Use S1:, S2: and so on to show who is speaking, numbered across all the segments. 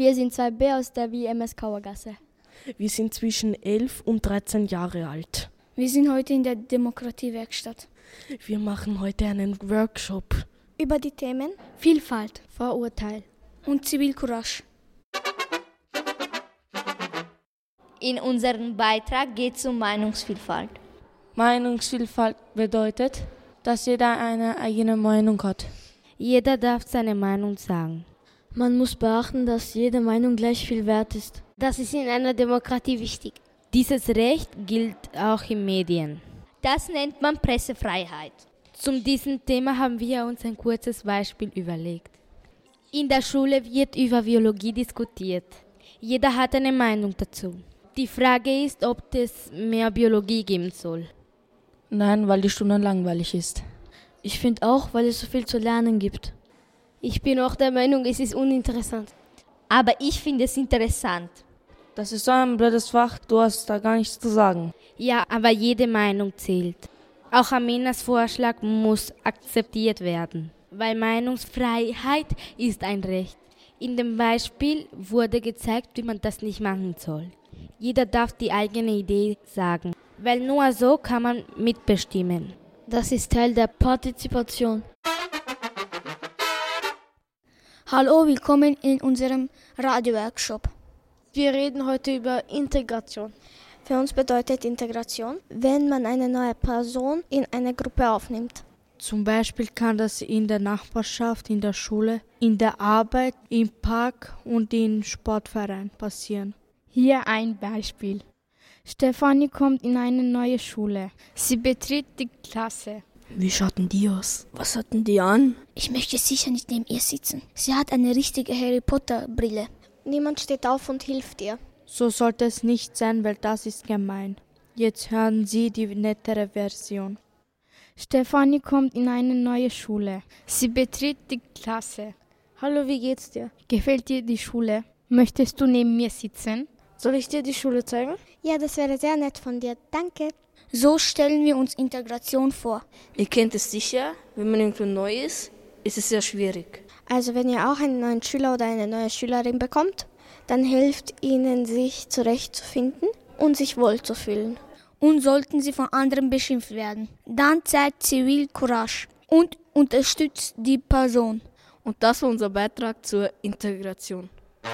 S1: Wir sind 2B aus der WMS Kauergasse.
S2: Wir sind zwischen 11 und 13 Jahre alt.
S1: Wir sind heute in der Demokratiewerkstatt.
S2: Wir machen heute einen Workshop
S1: Über die Themen Vielfalt, Vorurteil und Zivilcourage.
S3: In unserem Beitrag geht es um Meinungsvielfalt.
S4: Meinungsvielfalt bedeutet, dass jeder eine eigene Meinung hat.
S5: Jeder darf seine Meinung sagen.
S6: Man muss beachten, dass jede Meinung gleich viel wert ist.
S1: Das ist in einer Demokratie wichtig.
S5: Dieses Recht gilt auch in Medien.
S3: Das nennt man Pressefreiheit.
S5: Zu diesem Thema haben wir uns ein kurzes Beispiel überlegt. In der Schule wird über Biologie diskutiert. Jeder hat eine Meinung dazu. Die Frage ist, ob es mehr Biologie geben soll.
S4: Nein, weil die Stunde langweilig ist.
S6: Ich finde auch, weil es so viel zu lernen gibt.
S1: Ich bin auch der Meinung, es ist uninteressant.
S3: Aber ich finde es interessant.
S4: Das ist so ein blödes Fach, du hast da gar nichts zu sagen.
S5: Ja, aber jede Meinung zählt. Auch Aminas Vorschlag muss akzeptiert werden, weil Meinungsfreiheit ist ein Recht. In dem Beispiel wurde gezeigt, wie man das nicht machen soll. Jeder darf die eigene Idee sagen, weil nur so kann man mitbestimmen.
S6: Das ist Teil der Partizipation.
S1: Hallo, willkommen in unserem Radio-Workshop.
S7: Wir reden heute über Integration.
S1: Für uns bedeutet Integration, wenn man eine neue Person in eine Gruppe aufnimmt.
S4: Zum Beispiel kann das in der Nachbarschaft, in der Schule, in der Arbeit, im Park und im Sportverein passieren.
S8: Hier ein Beispiel. Stefanie kommt in eine neue Schule. Sie betritt die Klasse.
S2: Wie schaut denn die aus?
S7: Was hatten die an?
S1: Ich möchte sicher nicht neben ihr sitzen. Sie hat eine richtige Harry Potter Brille. Niemand steht auf und hilft ihr.
S4: So sollte es nicht sein, weil das ist gemein. Jetzt hören Sie die nettere Version.
S8: Stefanie kommt in eine neue Schule. Sie betritt die Klasse.
S7: Hallo, wie geht's dir?
S8: Gefällt dir die Schule? Möchtest du neben mir sitzen?
S7: Soll ich dir die Schule zeigen?
S1: Ja, das wäre sehr nett von dir. Danke. So stellen wir uns Integration vor.
S7: Ihr kennt es sicher, wenn man irgendwo neu ist es sehr schwierig.
S1: Also wenn ihr auch einen neuen Schüler oder eine neue Schülerin bekommt, dann hilft ihnen, sich zurechtzufinden und sich wohlzufühlen. Und sollten sie von anderen beschimpft werden, dann zeigt Zivilcourage und unterstützt die Person.
S7: Und das war unser Beitrag zur Integration.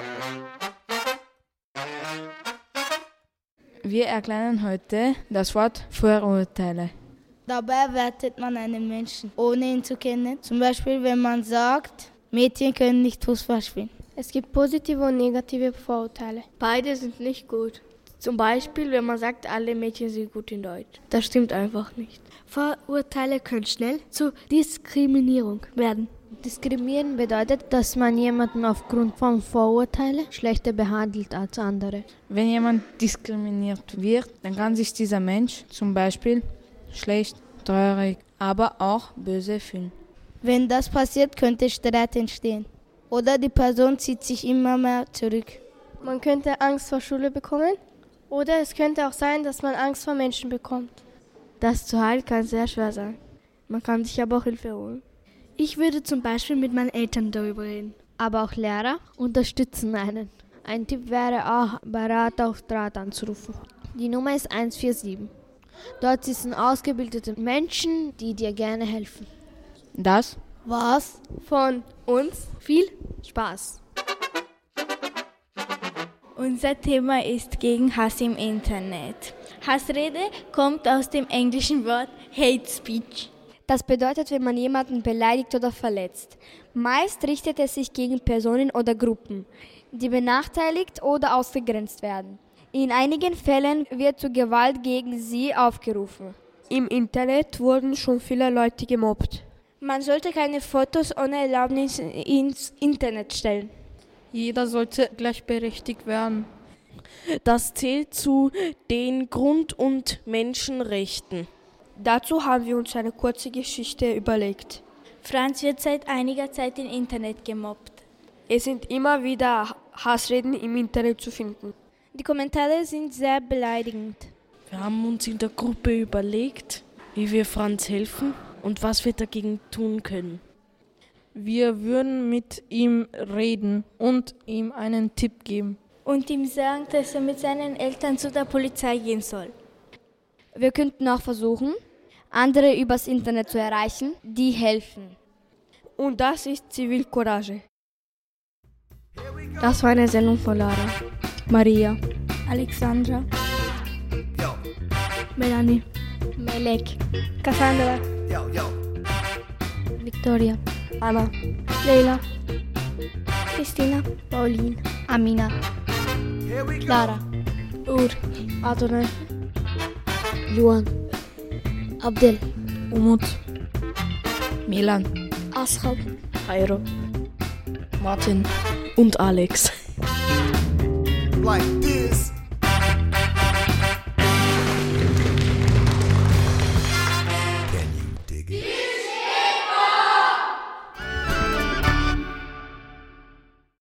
S4: Wir erklären heute das Wort Vorurteile.
S8: Dabei wertet man einen Menschen, ohne ihn zu kennen. Zum Beispiel, wenn man sagt, Mädchen können nicht Fußball spielen.
S1: Es gibt positive und negative Vorurteile.
S7: Beide sind nicht gut. Zum Beispiel, wenn man sagt, alle Mädchen sind gut in Deutsch. Das stimmt einfach nicht.
S1: Vorurteile können schnell zur Diskriminierung werden.
S6: Diskriminieren bedeutet, dass man jemanden aufgrund von Vorurteilen schlechter behandelt als andere.
S4: Wenn jemand diskriminiert wird, dann kann sich dieser Mensch zum Beispiel schlecht, traurig, aber auch böse fühlen.
S8: Wenn das passiert, könnte Streit entstehen. Oder die Person zieht sich immer mehr zurück.
S7: Man könnte Angst vor Schule bekommen. Oder es könnte auch sein, dass man Angst vor Menschen bekommt. Das zu heilen kann sehr schwer sein. Man kann sich aber auch Hilfe holen.
S1: Ich würde zum Beispiel mit meinen Eltern darüber reden.
S6: Aber auch Lehrer unterstützen einen. Ein Tipp wäre auch, bei Rat auf Draht anzurufen. Die Nummer ist 147. Dort sitzen ausgebildete Menschen, die dir gerne helfen.
S4: Das
S7: war's von uns. Viel Spaß!
S8: Unser Thema ist gegen Hass im Internet. Hassrede kommt aus dem englischen Wort Hate Speech.
S1: Das bedeutet, wenn man jemanden beleidigt oder verletzt. Meist richtet es sich gegen Personen oder Gruppen, die benachteiligt oder ausgegrenzt werden. In einigen Fällen wird zur Gewalt gegen sie aufgerufen.
S7: Im Internet wurden schon viele Leute gemobbt.
S1: Man sollte keine Fotos ohne Erlaubnis ins Internet stellen.
S2: Jeder sollte gleichberechtigt werden. Das zählt zu den Grund- und Menschenrechten.
S7: Dazu haben wir uns eine kurze Geschichte überlegt.
S8: Franz wird seit einiger Zeit im Internet gemobbt.
S7: Es sind immer wieder Hassreden im Internet zu finden.
S1: Die Kommentare sind sehr beleidigend.
S2: Wir haben uns in der Gruppe überlegt, wie wir Franz helfen und was wir dagegen tun können.
S9: Wir würden mit ihm reden und ihm einen Tipp geben.
S8: Und ihm sagen, dass er mit seinen Eltern zu der Polizei gehen soll.
S1: Wir könnten auch versuchen, andere übers Internet zu erreichen, die helfen.
S2: Und das ist Zivilcourage.
S7: Das war eine Sendung von Lara, Maria,
S8: Alexandra,
S7: Melanie,
S1: Melek,
S7: Cassandra,
S1: Victoria,
S7: Anna, Leila,
S1: Christina,
S7: Pauline,
S1: Amina, Lara,
S7: Ur, Adonai,
S1: Juan, Abdel,
S2: Umut, Milan,
S1: Ashab,
S2: Jairo, Martin und Alex.
S10: Like this.